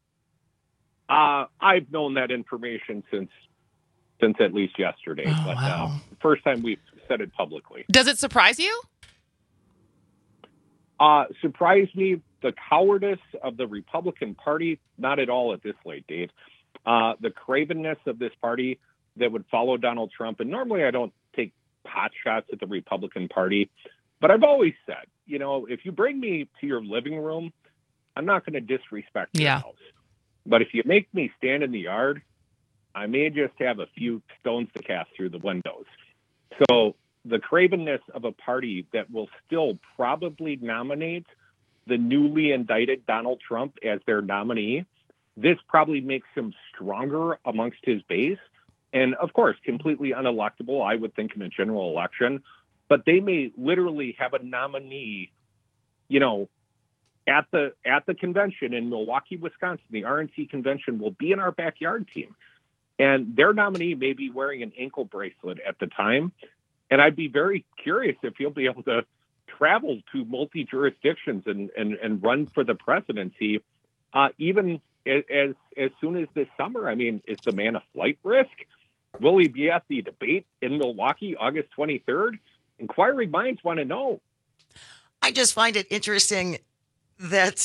I've known that information since at least yesterday. Oh, but wow. First time we've said it publicly. Does it surprise you? Surprised me. The cowardice of the Republican Party, not at all at this late date. The cravenness of this party that would follow Donald Trump. And normally I don't take pot shots at the Republican Party, but I've always said, if you bring me to your living room, I'm not going to disrespect your house. But if you make me stand in the yard, I may just have a few stones to cast through the windows. So the cravenness of a party that will still probably nominate the newly indicted Donald Trump as their nominee, this probably makes him stronger amongst his base. And of course, completely unelectable, I would think, in a general election. But they may literally have a nominee, at the convention in Milwaukee, Wisconsin. The RNC convention will be in our backyard team. And their nominee may be wearing an ankle bracelet at the time. And I'd be very curious if he'll be able to travel to multi-jurisdictions and run for the presidency, even as soon as this summer. I mean, is the man a flight risk? Will he be at the debate in Milwaukee, August 23rd? Inquiring minds want to know. I just find it interesting that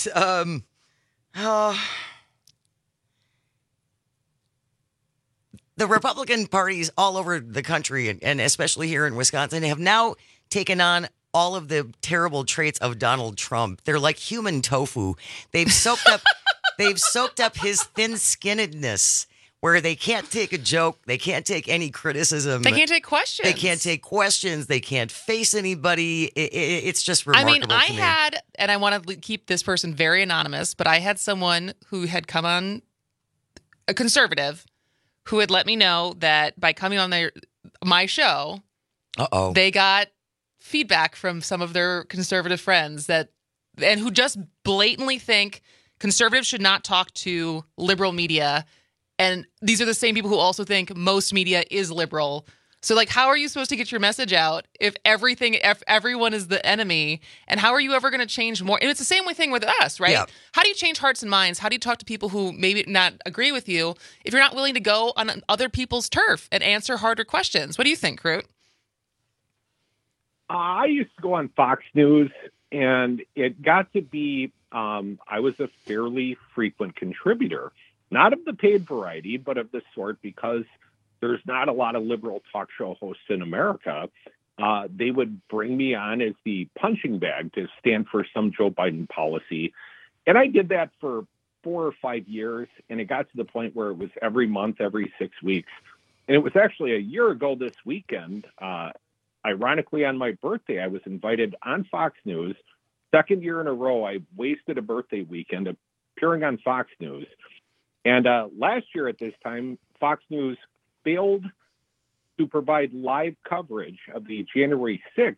the Republican parties all over the country, and especially here in Wisconsin, have now taken on all of the terrible traits of Donald Trump. They're like human tofu. They've soaked up They've soaked up his thin-skinnedness, where they can't take a joke, they can't take any criticism. They can't take questions. They can't take questions. They can't face anybody. It's just remarkable to me. had, and I want to keep this person very anonymous, but I had someone who had come on, a conservative, who had let me know that by coming on my show, they got feedback from some of their conservative friends and who just blatantly think conservatives should not talk to liberal media. And these are the same people who also think most media is liberal. So, like, how are you supposed to get your message out if everyone is the enemy? And how are you ever going to change more? And it's the same thing with us, right? Yeah. How do you change hearts and minds? How do you talk to people who maybe not agree with you if you're not willing to go on other people's turf and answer harder questions? What do you think, Crute? I used to go on Fox News, and it got to be I was a fairly frequent contributor. Not of the paid variety, but of the sort, because there's not a lot of liberal talk show hosts in America. They would bring me on as the punching bag to stand for some Joe Biden policy. And I did that for 4 or 5 years, and it got to the point where it was every month, every 6 weeks. And it was actually a year ago this weekend, ironically on my birthday, I was invited on Fox News. Second year in a row, I wasted a birthday weekend appearing on Fox News. And last year at this time, Fox News failed to provide live coverage of the January 6th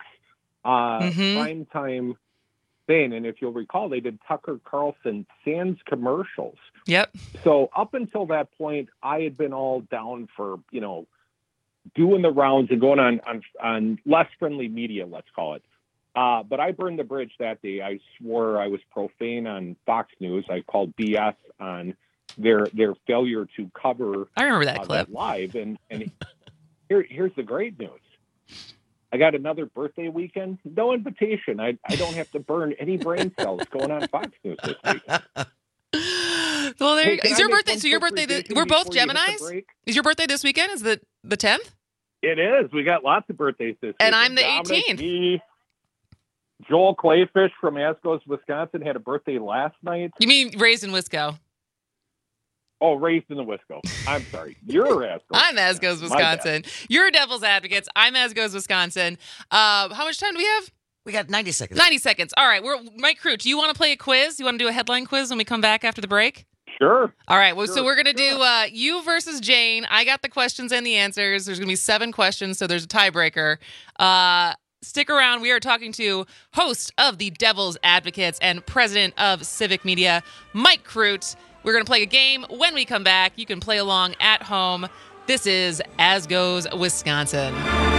primetime thing. And if you'll recall, they did Tucker Carlson sans commercials. Yep. So up until that point, I had been all down for, doing the rounds and going on less friendly media, let's call it. But I burned the bridge that day. I swore I was profane on Fox News. I called BS on their failure to cover. I remember that clip live. And here's the great news. I got another birthday weekend. No invitation. I don't have to burn any brain cells going on Fox News this weekend. Well, there you go. Is your birthday? So your birthday? We're both Geminis. Is your birthday this weekend? Is the 10th? It is. We got lots of birthdays this weekend. And I'm the 18th. Joel Clayfish from Ascos, Wisconsin, had a birthday last night. You mean raised in Wisco? Oh, raised in the Wisco. I'm sorry. You're Ascos. I'm Ascos, Wisconsin. You're Devil's Advocates. I'm Ascos, Wisconsin. How much time do we have? We got 90 seconds. 90 seconds. All right. Mike Crute, do you want to play a quiz? You want to do a headline quiz when we come back after the break? Sure. All right. Well, so we're going to do you versus Jane. I got the questions and the answers. There's going to be 7 questions, so there's a tiebreaker. Stick around. We are talking to host of the Devil's Advocates and president of Civic Media, Mike Crute. We're going to play a game. When we come back, you can play along at home. This is As Goes Wisconsin.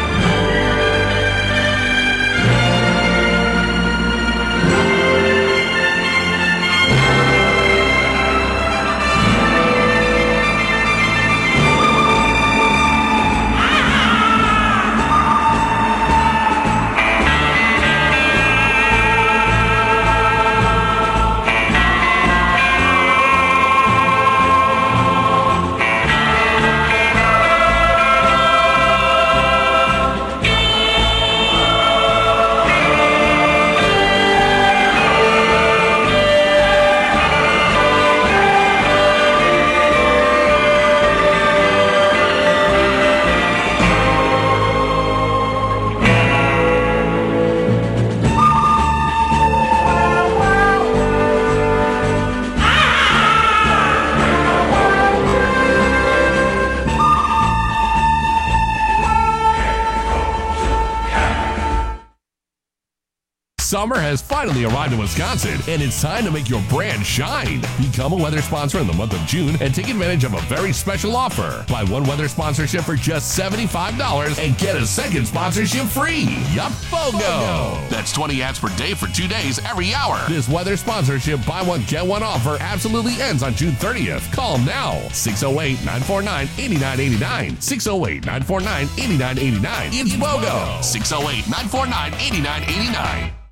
Summer has finally arrived in Wisconsin, and it's time to make your brand shine. Become a weather sponsor in the month of June and take advantage of a very special offer. Buy 1 weather sponsorship for just $75 and get a second sponsorship free. Yup, BOGO! That's 20 ads per day for 2 days every hour. This weather sponsorship buy one, get one offer absolutely ends on June 30th. Call now. 608-949-8989. 608-949-8989. It's BOGO. 608-949-8989.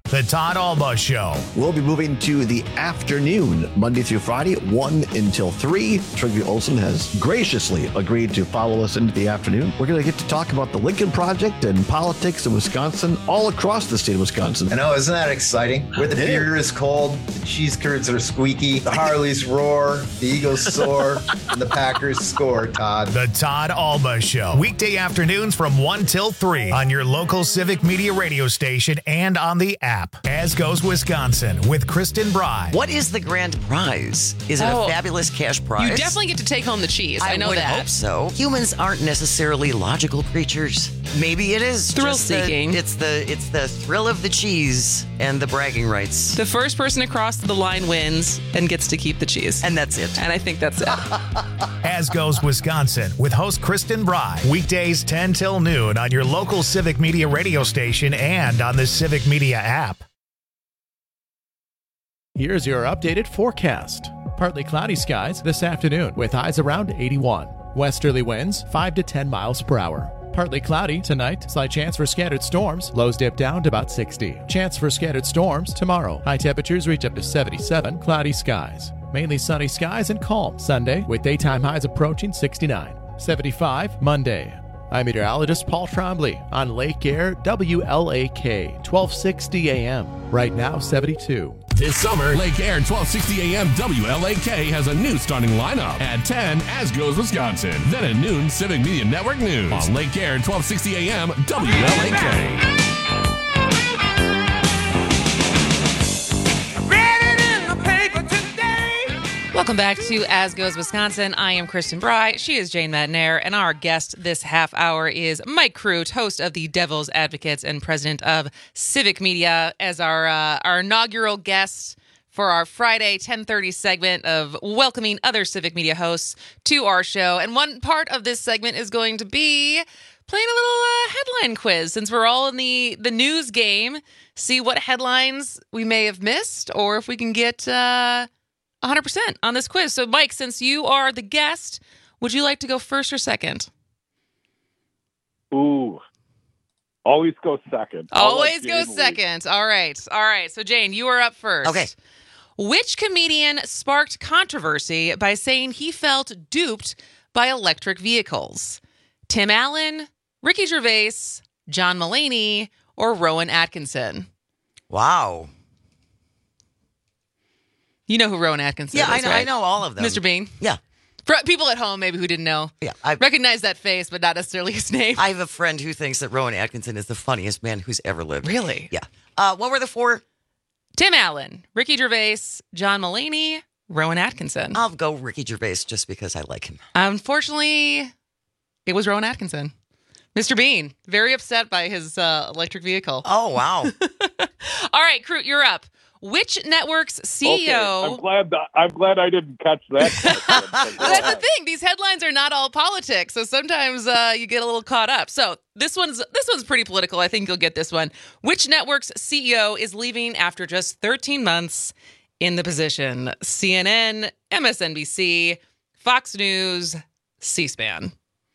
The Todd Alba Show. We'll be moving to the afternoon, Monday through Friday, 1 until 3. Trygve Olsen has graciously agreed to follow us into the afternoon. We're going to get to talk about the Lincoln Project and politics in Wisconsin, all across the state of Wisconsin. I know, isn't that exciting? Where the beer is cold, the cheese curds are squeaky, the Harleys roar, the Eagles soar, and the Packers score, Todd. The Todd Alba Show. Weekday afternoons from 1 till 3 on your local Civic Media radio station and on the app. As Goes Wisconsin with Kristen Bry. What is the grand prize? Is it a fabulous cash prize? You definitely get to take home the cheese. I know would that. hope so. Humans aren't necessarily logical creatures. Maybe it is thrill-seeking. It's the thrill of the cheese and the bragging rights. The first person across the line wins and gets to keep the cheese. And that's it. And I think that's it. As Goes Wisconsin with host Kristen Bry. Weekdays 10 till noon on your local Civic Media radio station and on the Civic Media app. Here's your updated forecast. Partly cloudy skies this afternoon with highs around 81. Westerly winds 5 to 10 miles per hour. Partly cloudy tonight. Slight chance for scattered storms. Lows dip down to about 60. Chance for scattered storms tomorrow. High temperatures reach up to 77. Cloudy skies. Mainly sunny skies and calm Sunday with daytime highs approaching 69. 75 Monday. I'm meteorologist Paul Trombley on Lake Air WLAK 1260 AM. Right now 72. This summer, Lake Air 1260 AM WLAK has a new starting lineup. At 10, As Goes Wisconsin. Then at noon, Civic Media Network News. On Lake Air 1260 AM WLAK. Welcome back to As Goes Wisconsin. I am Kristen Bry. She is Jane Madnair. And our guest this half hour is Mike Crute, host of the Devil's Advocates and president of Civic Media, as our inaugural guest for our Friday 10:30 segment of welcoming other Civic Media hosts to our show. And one part of this segment is going to be playing a little headline quiz, since we're all in the news game. See what headlines we may have missed, or if we can get 100% on this quiz. So, Mike, since you are the guest, would you like to go first or second? Ooh, always go second. Always go second. All right. So, Jane, you are up first. Okay. Which comedian sparked controversy by saying he felt duped by electric vehicles? Tim Allen, Ricky Gervais, John Mulaney, or Rowan Atkinson? Wow. You know who Rowan Atkinson is, I know. right? I know all of them. Mr. Bean? Yeah. For people at home, maybe who didn't know. Yeah. I recognize that face, but not necessarily his name. I have a friend who thinks that Rowan Atkinson is the funniest man who's ever lived. Really? Yeah. What were the four? Tim Allen, Ricky Gervais, John Mulaney, Rowan Atkinson. I'll go Ricky Gervais just because I like him. Unfortunately, it was Rowan Atkinson. Mr. Bean, very upset by his electric vehicle. Oh, wow. All right, Crute, you're up. Which network's CEO... Okay, I'm glad I didn't catch that. That's the thing. These headlines are not all politics, so sometimes you get a little caught up. So this one's pretty political. I think you'll get this one. Which network's CEO is leaving after just 13 months in the position? CNN, MSNBC, Fox News, C-SPAN.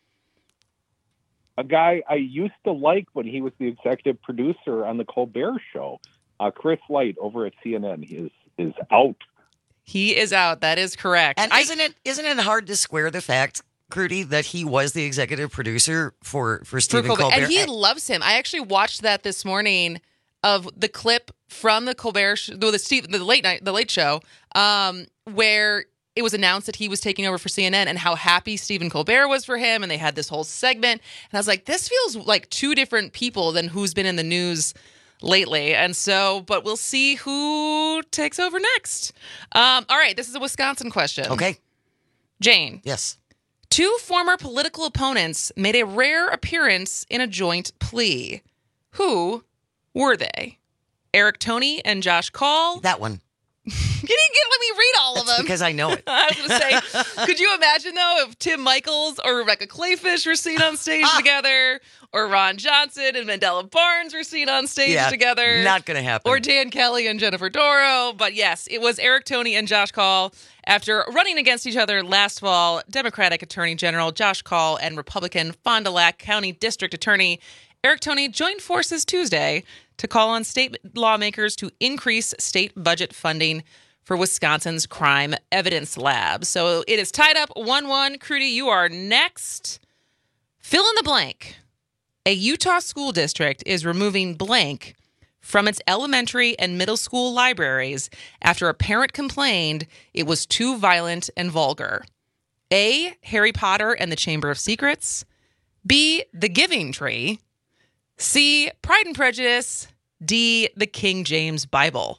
A guy I used to like when he was the executive producer on the Colbert Show. Chris Light over at CNN is out. He is out. That is correct. And isn't it hard to square the fact, Crudy, that he was the executive producer for Stephen Colbert? And he loves him. I actually watched that this morning of the clip from the Colbert, the Late Show, where it was announced that he was taking over for CNN and how happy Stephen Colbert was for him. And they had this whole segment. And I was like, this feels like two different people than who's been in the news lately. And so, but we'll see who takes over next. All right. This is a Wisconsin question. Okay. Jane. Yes. Two former political opponents made a rare appearance in a joint plea. Who were they? Eric Toney and Josh Kaul. That one. You didn't let me read all of them. Because I know it. I was going to say, could you imagine, though, if Tim Michaels or Rebecca Clayfish were seen on stage together, or Ron Johnson and Mandela Barnes were seen on stage together? Not going to happen. Or Dan Kelly and Jennifer Doro. But yes, it was Eric Toney and Josh Kaul. After running against each other last fall, Democratic Attorney General Josh Kaul and Republican Fond du Lac County District Attorney Eric Toney joined forces Tuesday to call on state lawmakers to increase state budget funding for Wisconsin's crime evidence lab. So it is tied up 1-1. Crudy, you are next. Fill in the blank. A Utah school district is removing blank from its elementary and middle school libraries after a parent complained it was too violent and vulgar. A, Harry Potter and the Chamber of Secrets. B, The Giving Tree. C, Pride and Prejudice. D, the King James Bible.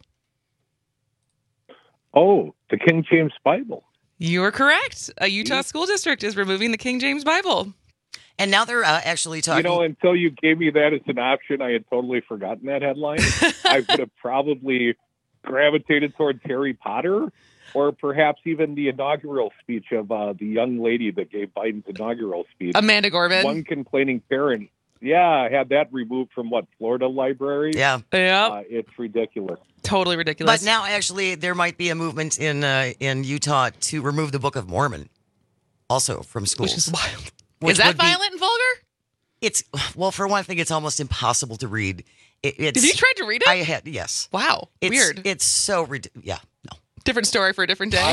Oh, the King James Bible. You are correct. A Utah school district is removing the King James Bible. And now they're actually talking... until you gave me that as an option, I had totally forgotten that headline. I would have probably gravitated towards Harry Potter, or perhaps even the inaugural speech of the young lady that gave Biden's inaugural speech. Amanda Gorman. One complaining parent. Yeah, had that removed from Florida Library? Yeah. It's ridiculous. Totally ridiculous. But now, actually, there might be a movement in Utah to remove the Book of Mormon also from schools. Which is wild. Is that violent and vulgar? Well, for one thing, it's almost impossible to read. Did you try to read it? I had, yes. Wow. Weird. It's so ridiculous. Yeah, no. Different story for a different day.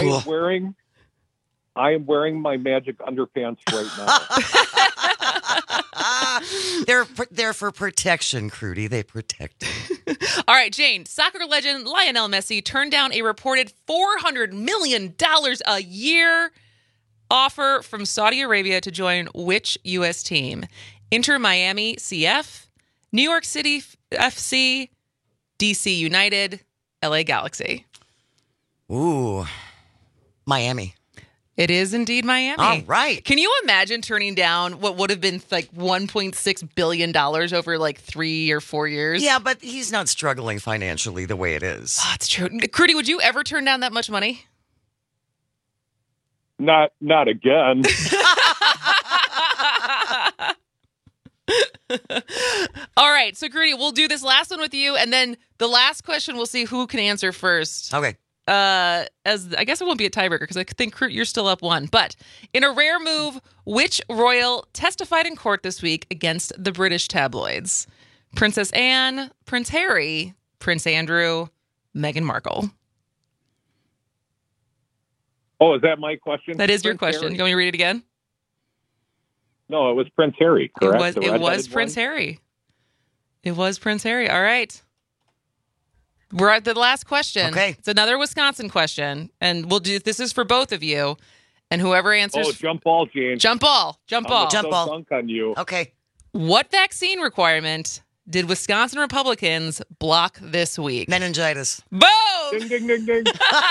I am wearing my magic underpants right now. They're for protection, Crudy. They protect. All right, Jane. Soccer legend Lionel Messi turned down a reported $400 million a year offer from Saudi Arabia to join which U.S. team? Inter Miami CF, New York City FC, DC United, LA Galaxy. Ooh, Miami. It is indeed Miami. All right. Can you imagine turning down what would have been like $1.6 billion over like 3 or 4 years? Yeah, but he's not struggling financially the way it is. Oh, that's true. Crudy, would you ever turn down that much money? Not again. All right. So, Crudy, we'll do this last one with you. And then the last question, we'll see who can answer first. Okay. As I guess it won't be a tiebreaker because I think you're still up 1. But in a rare move, which royal testified in court this week against the British tabloids? Princess Anne, Prince Harry, Prince Andrew, Meghan Markle. Oh, is that my question? That is your question. Harry? You want me to read it again? No, it was Prince Harry, correct? It was Prince Harry. It was Prince Harry. All right. We're at the last question. Okay. It's another Wisconsin question. And this is for both of you. And whoever answers... Oh, jump ball, Jane. Jump ball. Jump ball. Dunk on you. Okay. What vaccine requirement did Wisconsin Republicans block this week? Meningitis. Boom! Ding, ding, ding, ding.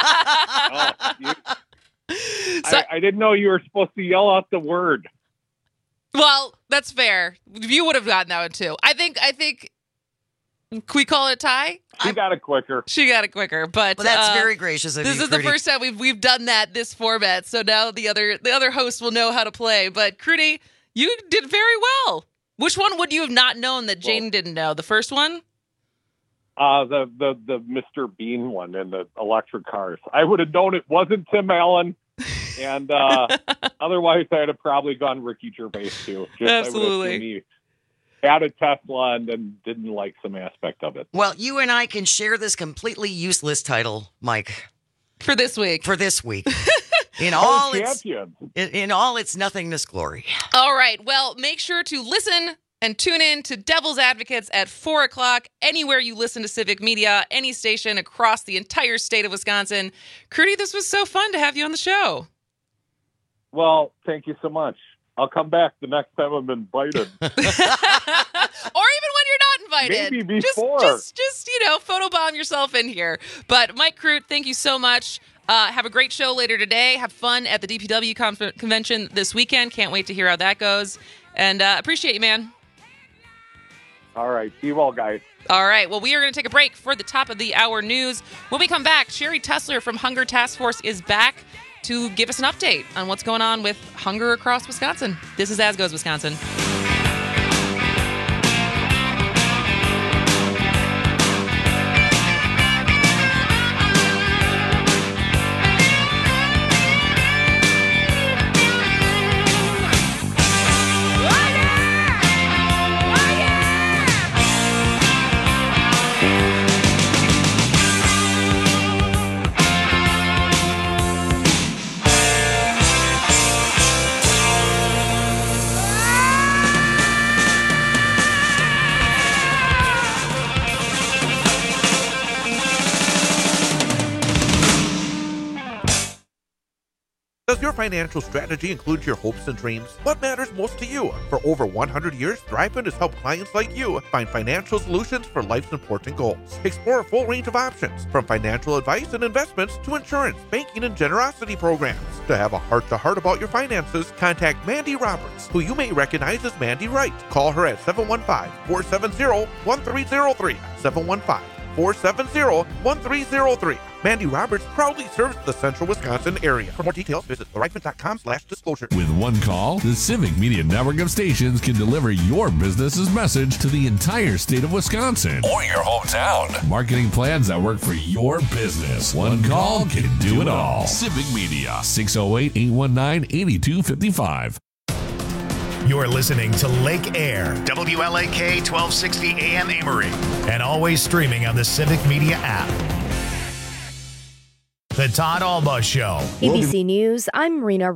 I didn't know you were supposed to yell out the word. Well, that's fair. You would have gotten that one too. I think. Can we call it a tie? She got it quicker. But that's very gracious of you. This is the first time we've done that this format. So now the other host will know how to play. But Crudy, you did very well. Which one would you have not known that Jane didn't know? The first one? The Mr. Bean one and the electric cars. I would have known it wasn't Tim Allen. And otherwise, I'd have probably gone Ricky Gervais too. Absolutely. He had a Tesla and then didn't like some aspect of it. Well, you and I can share this completely useless title, Mike. For this week. In all its nothingness glory. All right. Well, make sure to listen and tune in to Devil's Advocates at 4 o'clock, anywhere you listen to Civic Media, any station across the entire state of Wisconsin. Crudy, this was so fun to have you on the show. Well, thank you so much. I'll come back the next time I'm invited. Or even when you're not invited. Maybe before. Just photobomb yourself in here. But Mike Crute, thank you so much. Have a great show later today. Have fun at the DPW convention this weekend. Can't wait to hear how that goes. And appreciate you, man. All right. See you all, guys. All right. Well, we are going to take a break for the top of the hour news. When we come back, Sherry Tussler from Hunger Task Force is back to give us an update on what's going on with hunger across Wisconsin. This is As Goes Wisconsin. Does your financial strategy include your hopes and dreams? What matters most to you? For over 100 years, ThriveFund has helped clients like you find financial solutions for life's important goals. Explore a full range of options, from financial advice and investments to insurance, banking, and generosity programs. To have a heart-to-heart about your finances, contact Mandy Roberts, who you may recognize as Mandy Wright. Call her at 715-470-1303. 715-470-1303. Mandy Roberts proudly serves the central Wisconsin area. For more details, visit thrivefund.com/disclosure. With one call, the Civic Media network of stations can deliver your business's message to the entire state of Wisconsin or your hometown. Marketing plans that work for your business. One call can do it all. Civic Media, 608-819-8255. You're listening to Lake Air, WLAK 1260 AM Amory, and always streaming on the Civic Media app. The Todd Alba Show. ABC News, I'm Marina